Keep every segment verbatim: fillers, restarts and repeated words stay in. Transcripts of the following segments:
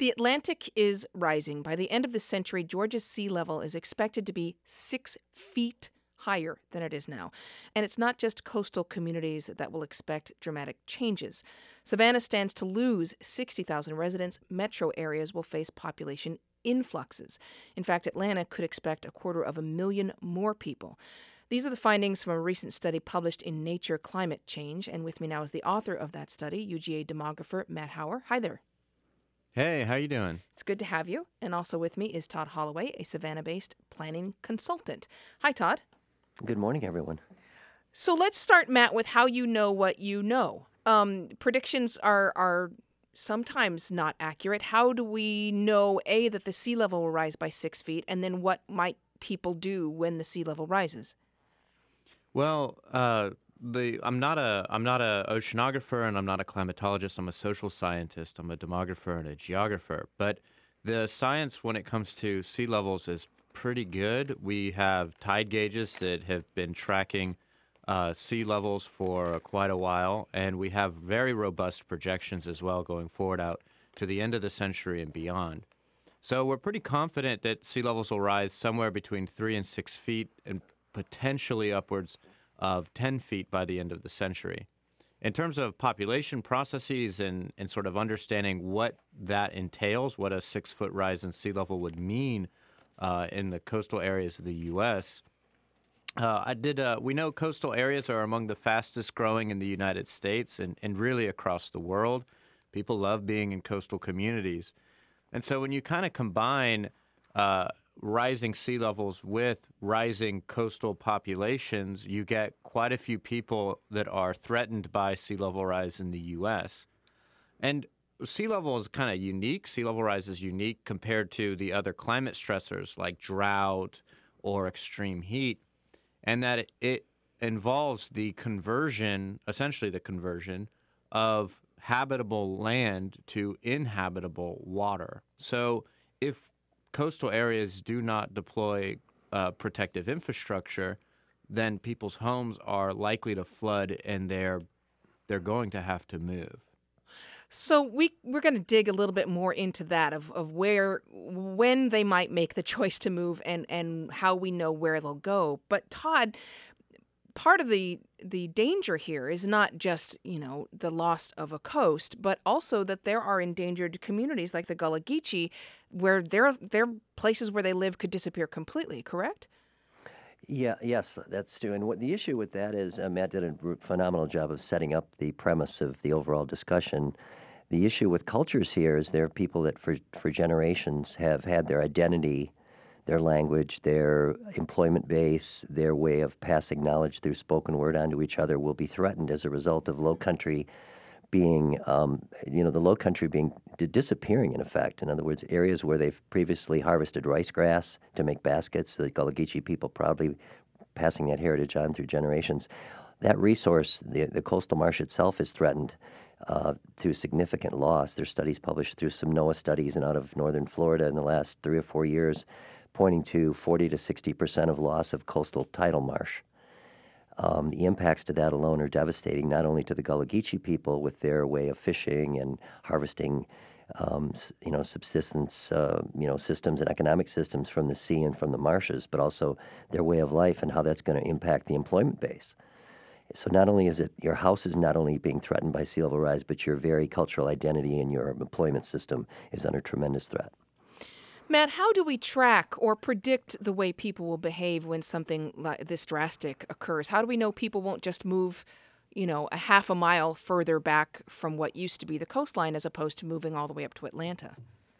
The Atlantic is rising. By the end of the century, Georgia's sea level is expected to be six feet higher than it is now. And it's not just coastal communities that will expect dramatic changes. Savannah stands to lose sixty thousand residents. Metro areas will face population influxes. In fact, Atlanta could expect a quarter of a million more people. These are the findings from a recent study published in Nature Climate Change. And with me now is the author of that study, U G A demographer Matt Hauer. Hi there. Hey, how you doing? It's good to have you. And also with me is Todd Holloway, a Savannah-based planning consultant. Hi, Todd. Good morning, everyone. So let's start, Matt, with how you know what you know. Um, predictions are are sometimes not accurate. How do we know, A, that the sea level will rise by six feet, and then what might people do when the sea level rises? Well, uh, the I'm not a I'm not a oceanographer and I'm not a climatologist. I'm a social scientist. I'm a demographer and a geographer. But the science when it comes to sea levels is pretty good. We have tide gauges that have been tracking uh, sea levels for quite a while, and we have very robust projections as well going forward out to the end of the century and beyond. So we're pretty confident that sea levels will rise somewhere between three and six feet and potentially upwards of ten feet by the end of the century. In terms of population processes and, and sort of understanding what that entails, what a six-foot rise in sea level would mean uh, in the coastal areas of the U S, uh, I did. Uh, we know coastal areas are among the fastest growing in the United States and, and really across the world. People love being in coastal communities. And so when you kind of combine uh, rising sea levels with rising coastal populations, you get quite a few people that are threatened by sea level rise in the U S. And sea level is kind of unique. Sea level rise is unique compared to the other climate stressors like drought or extreme heat, and that it, it involves the conversion, essentially the conversion of habitable land to inhabitable water. So if coastal areas do not deploy uh, protective infrastructure, then people's homes are likely to flood and they're they're going to have to move. So we, we're going to dig a little bit more into that of, of where, when they might make the choice to move and, and how we know where they'll go. But Todd, part of the the danger here is not just, you know, the loss of a coast, but also that there are endangered communities like the Gullah Geechee where their their places where they live could disappear completely, correct? Yeah, yes, that's true. And what the issue with that is, uh, Matt did a r- phenomenal job of setting up the premise of the overall discussion. The issue with cultures here is there are people that for for generations have had their identity, their language, their employment base, their way of passing knowledge through spoken word onto each other will be threatened as a result of low country being, um, you know, the low country being d- disappearing in effect. In other words, areas where they've previously harvested rice grass to make baskets, the Gullah Geechee people proudly passing that heritage on through generations. That resource, the, the coastal marsh itself, is threatened uh, through significant loss. There's studies published through some NOAA studies and out of northern Florida in the last three or four years pointing to forty to sixty percent of loss of coastal tidal marsh. Um, the impacts to that alone are devastating, not only to the Gullah Geechee people with their way of fishing and harvesting, um, s- you know, subsistence, uh, you know, systems and economic systems from the sea and from the marshes, but also their way of life and how that's going to impact the employment base. So not only is it your house is not only being threatened by sea level rise, but your very cultural identity and your employment system is under tremendous threat. Matt, how do we track or predict the way people will behave when something like this drastic occurs? How do we know people won't just move, you know, a half a mile further back from what used to be the coastline as opposed to moving all the way up to Atlanta?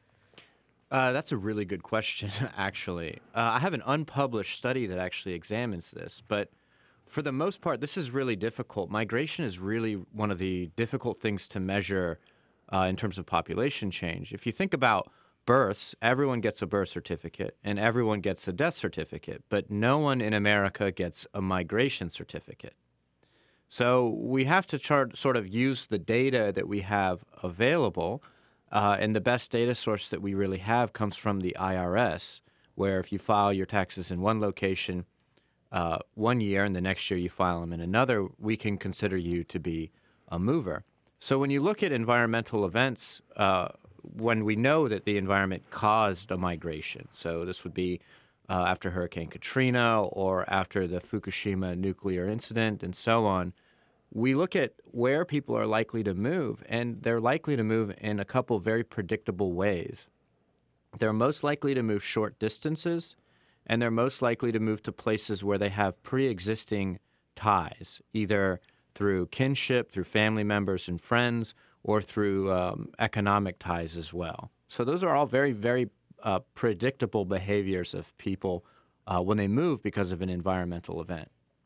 Uh, that's a really good question, actually. Uh, I have an unpublished study that actually examines this, but for the most part, this is really difficult. Migration is really one of the difficult things to measure uh, in terms of population change. If you think about births, everyone gets a birth certificate and everyone gets a death certificate, but no one in America gets a migration certificate. So we have to chart, sort of use the data that we have available, uh, and the best data source that we really have comes from the I R S, where if you file your taxes in one location uh, one year and the next year you file them in another, we can consider you to be a mover. So when you look at environmental events uh, when we know that the environment caused a migration. So this would be uh, after Hurricane Katrina or after the Fukushima nuclear incident and so on. We look at where people are likely to move, and they're likely to move in a couple very predictable ways. They're most likely to move short distances, and they're most likely to move to places where they have pre-existing ties, either through kinship, through family members and friends, or through um, economic ties as well. So those are all very, very uh, predictable behaviors of people uh, when they move because of an environmental event.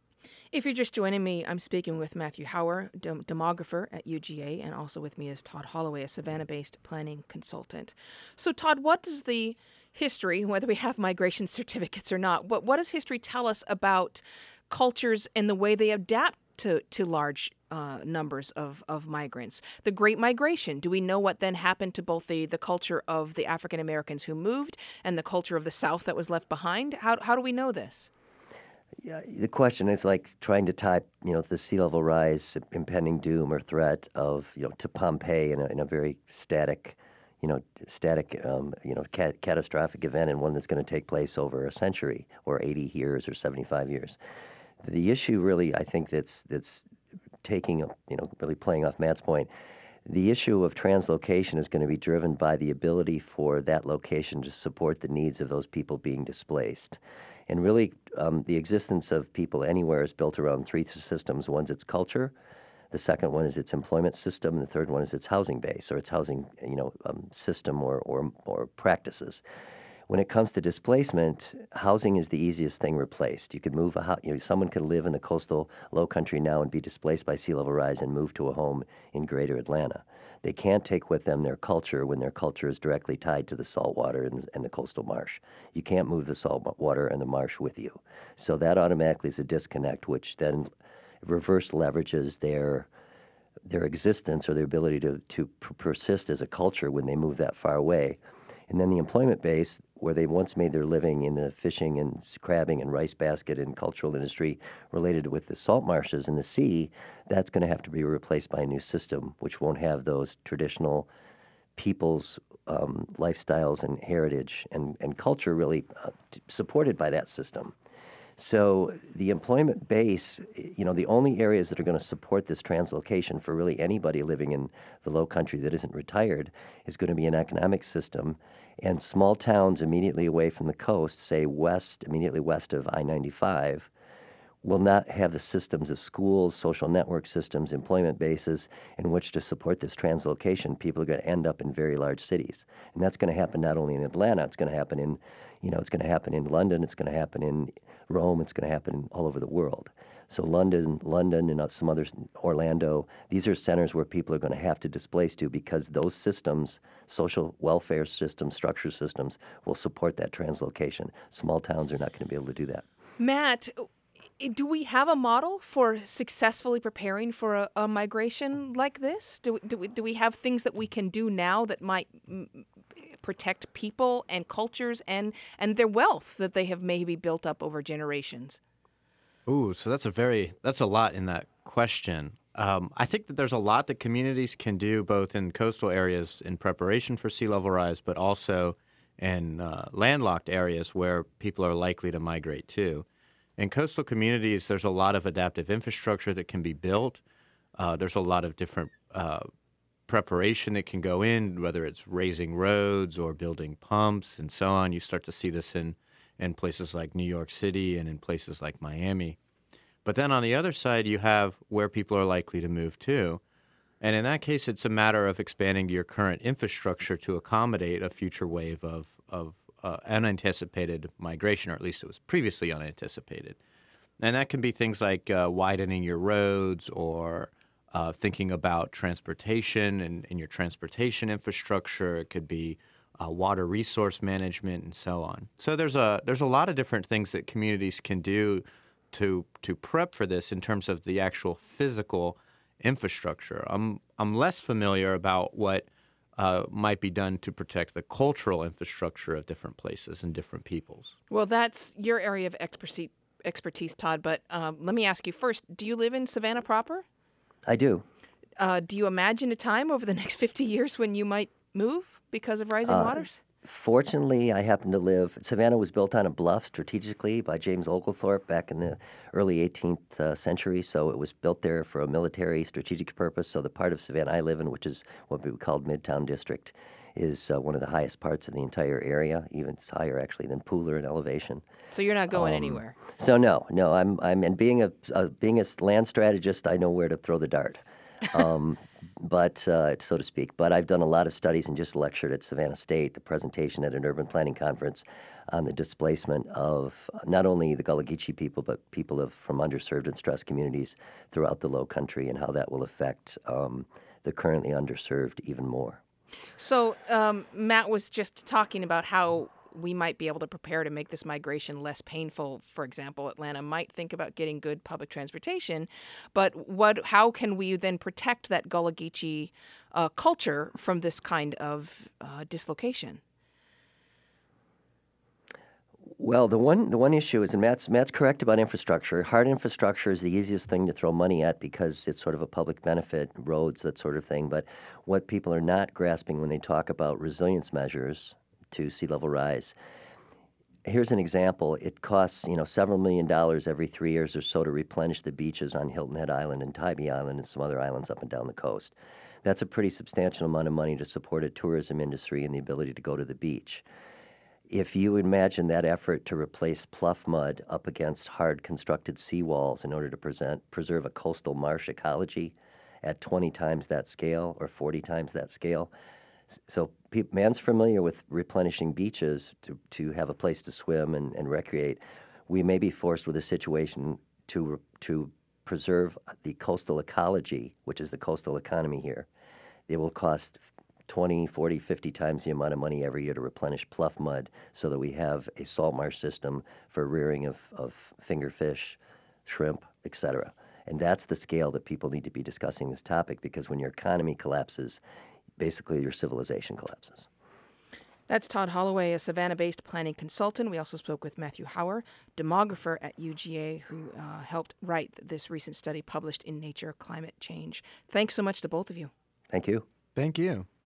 If you're just joining me, I'm speaking with Matthew Hauer, dem- demographer at U G A, and also with me is Todd Holloway, a Savannah-based planning consultant. So, Todd, what does the history, whether we have migration certificates or not, what, what does history tell us about cultures and the way they adapt to, to large uh, numbers of, of migrants? The Great Migration, do we know what then happened to both the, the culture of the African Americans who moved and the culture of the South that was left behind? How, how do we know this? Yeah, the question is like trying to tie, you know, the sea level rise, impending doom or threat of, you know, to Pompeii in a, in a very static, you know, static, um, you know, ca- catastrophic event, and one that's going to take place over a century or eighty years or seventy-five years. The issue really, I think, that's that's taking, a, you know, really playing off Matt's point. The issue of translocation is going to be driven by the ability for that location to support the needs of those people being displaced. And really, um, the existence of people anywhere is built around three systems. One's its culture, the second one is its employment system, and the third one is its housing base or its housing, you know, um, system or, or or practices. When it comes to displacement, housing is the easiest thing replaced. You could move a house, you know, someone could live in the coastal low country now and be displaced by sea level rise and move to a home in greater Atlanta. They can't take with them their culture when their culture is directly tied to the salt water and, and the coastal marsh. You can't move the salt water and the marsh with you. So that automatically is a disconnect, which then reverse leverages their their existence or their ability to, to p- persist as a culture when they move that far away. And then the employment base, where they once made their living in the fishing and crabbing and rice basket and cultural industry related with the salt marshes and the sea, that's going to have to be replaced by a new system, which won't have those traditional people's um, lifestyles and heritage and, and culture really uh, t- supported by that system. So the employment base, you know, the only areas that are going to support this translocation for really anybody living in the low country that isn't retired is going to be an economic system. And small towns immediately away from the coast, say west, immediately west of I ninety-five, will not have the systems of schools, social network systems, employment bases in which to support this translocation. People are going to end up in very large cities. And that's going to happen not only in Atlanta, it's going to happen in, you know, it's going to happen in London, it's going to happen in Rome, it's going to happen all over the world. So London, London, and some others, Orlando, these are centers where people are going to have to displace to because those systems, social welfare systems, structure systems, will support that translocation. Small towns are not going to be able to do that. Matt, do we have a model for successfully preparing for a, a migration like this? Do, do, we, do we have things that we can do now that might m- protect people and cultures and, and their wealth that they have maybe built up over generations? Ooh, so that's a very that's a lot in that question. Um, I think that there's a lot that communities can do both in coastal areas in preparation for sea level rise, but also in uh, landlocked areas where people are likely to migrate to. In coastal communities, there's a lot of adaptive infrastructure that can be built. Uh, there's a lot of different uh, preparation that can go in, whether it's raising roads or building pumps and so on. You start to see this in in places like New York City and in places like Miami. But then on the other side, you have where people are likely to move to. And in that case, it's a matter of expanding your current infrastructure to accommodate a future wave of, of uh, unanticipated migration, or at least it was previously unanticipated. And that can be things like uh, widening your roads or uh, thinking about transportation and, and your transportation infrastructure. It could be Uh, water resource management, and so on. So there's a there's a lot of different things that communities can do to to prep for this in terms of the actual physical infrastructure. I'm I'm less familiar about what uh, might be done to protect the cultural infrastructure of different places and different peoples. Well, that's your area of expertise, expertise Todd. But um, let me ask you first: do you live in Savannah proper? I do. Uh, do you imagine a time over the next fifty years when you might move because of rising Uh, waters? Fortunately, I happen to live. Savannah was built on a bluff strategically by James Oglethorpe back in the early eighteenth uh, century. So it was built there for a military strategic purpose. So the part of Savannah I live in, which is what we would call Midtown District, is uh, one of the highest parts of the entire area. Even it's higher actually than Pooler in elevation. So you're not going Um, anywhere. So no, no, I'm I'm and being a, a being a s- land strategist, I know where to throw the dart. Um, but uh, so to speak. But I've done a lot of studies and just lectured at Savannah State, a presentation at an urban planning conference on the displacement of not only the Gullah Geechee people, but people of from underserved and stressed communities throughout the Low Country, and how that will affect um, the currently underserved even more. So um, Matt was just talking about how we might be able to prepare to make this migration less painful. For example, Atlanta might think about getting good public transportation, but what? How can we then protect that Gullah Geechee uh, culture from this kind of uh, dislocation? Well, the one the one issue is, and Matt's Matt's correct about infrastructure. Hard infrastructure is the easiest thing to throw money at because it's sort of a public benefit, roads, that sort of thing. But what people are not grasping when they talk about resilience measures to sea level rise, here's an example. It costs, you know, several million dollars every three years or so to replenish the beaches on Hilton Head Island and Tybee Island and some other islands up and down the coast. That's a pretty substantial amount of money to support a tourism industry and the ability to go to the beach. If you imagine that effort to replace pluff mud up against hard constructed seawalls in order to present, preserve a coastal marsh ecology at twenty times that scale or forty times that scale. S- So pe- man's familiar with replenishing beaches to, to have a place to swim and, and recreate. We may be forced with a situation to, re- to preserve the coastal ecology, which is the coastal economy here. It will cost twenty, forty, fifty times the amount of money every year to replenish pluff mud so that we have a salt marsh system for rearing of, of fingerfish, shrimp, et cetera. And that's the scale that people need to be discussing this topic, because when your economy collapses, basically your civilization collapses. That's Todd Holloway, a Savannah-based planning consultant. We also spoke with Matthew Hauer, demographer at U G A, who uh, helped write this recent study published in Nature Climate Change. Thanks so much to both of you. Thank you. Thank you.